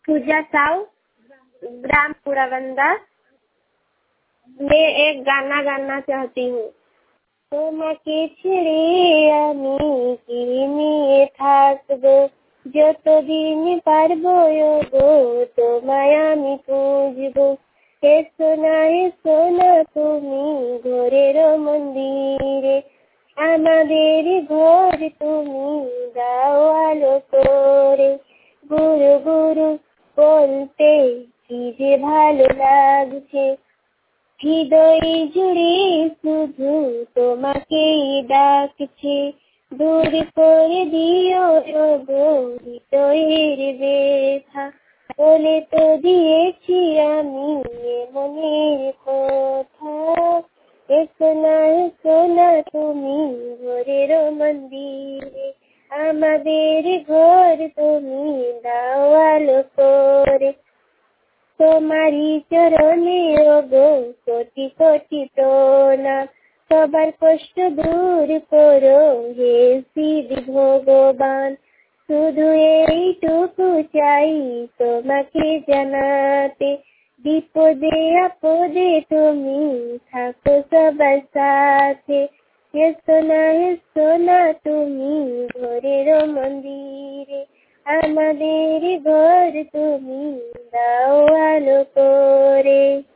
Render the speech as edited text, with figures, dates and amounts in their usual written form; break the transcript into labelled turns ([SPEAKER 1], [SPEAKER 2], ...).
[SPEAKER 1] पूजा साहू, ग्राम पुराबंदा। मैं एक गाना गाना चाहती हूँ। তোমাকে ছেড়ে আমি কি নিয়ে থাকবো, যতদিন পারবো গো তোমায় আমি খুঁজবো। এসো না তুমি ঘরের মন্দিরে, আমাদের ঘর তুমি দাও আলো করে। গুরু গুরু বলতে কি যে ভালো লাগছে, হৃদয় জুড়ে শুধু তোমাকেই ডাকছে। দূর করে দিও গো হৃদয়ের ব্যথা, বলে তো দিয়েছি আমি মনের কথা। এসো না তুমি ঘরের মন্দিরে, আমাদের ঘর তুমি দাও আলো করে। তোমারই চরণে গো কোটি কোটি প্রণাম, সবার কষ্ট দূর করো হে শিব ভগবান। শুধু এইটুকু চাই তোমাকে জানাতে, বিপদে আপদে তুমি থাকো সবার সাথে। এসো না তুমি ঘরের মন্দিরে, আমাদের ঘর তুমি দাও আলো করে।